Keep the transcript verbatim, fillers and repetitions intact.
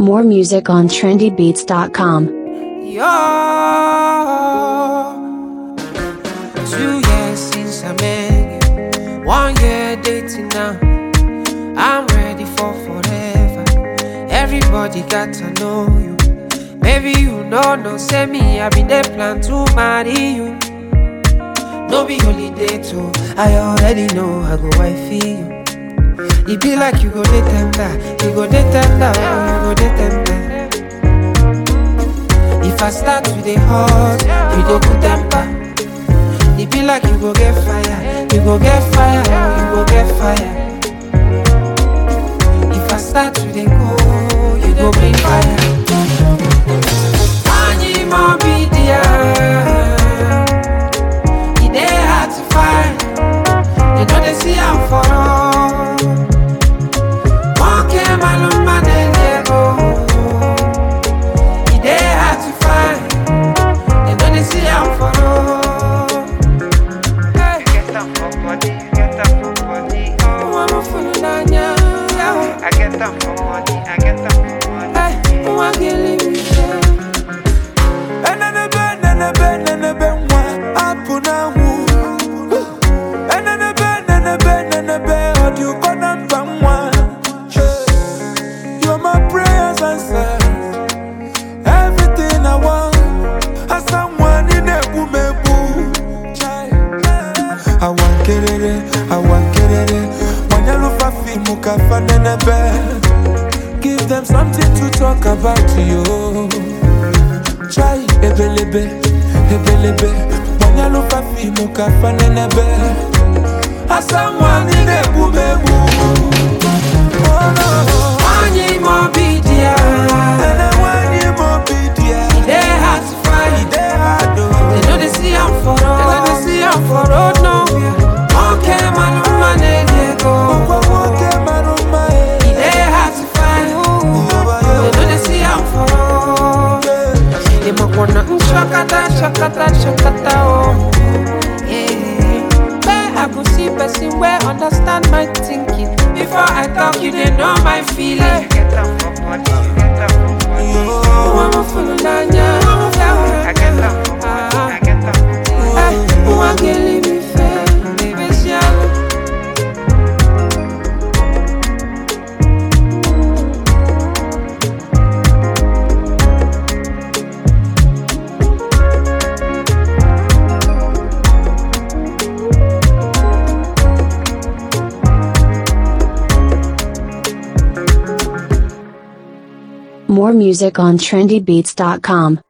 More music on trendy beats dot com. Yo, two years since I met you, one year dating now. I'm ready for forever. Everybody got to know you. Maybe you know, no, say me, I been there plan to marry you. No be holiday too, I already know I go wifey you. It be like you go dey tender, you go dey tender, you go dey tender. If I start with the hot, you go put temper. It be like you go get fire, you go get fire, you go get fire. If I start with the cold, you go bring fire. Anyi mo be there, it dey hard to find. You know they see I'm for all. Give them something to talk about you. Try ebelebe, ebelebe. Mwanya lufa fi muka fanenebe. Asamwani nebu mebu. Oh no. Wanyi mo bidia. Ene wanyi mo bidia. They hard to find. They hard to. They know they see I'm for road. They know they see I'm for road no. Okay manuma ne diego. Okay manuma. They hard to find. They know they see I'm for road. They might wanna shakata, shakata, shakata oh. Yeah. Where I go see person where understand my thinking. Before I talk, you they know my feeling. Get up for body, get up for body. Oh, I'm a fool of Nanya. I get up for body, I get up for body. Oh, I can't leave me fair, baby, shallow. More music on trendy beats dot com.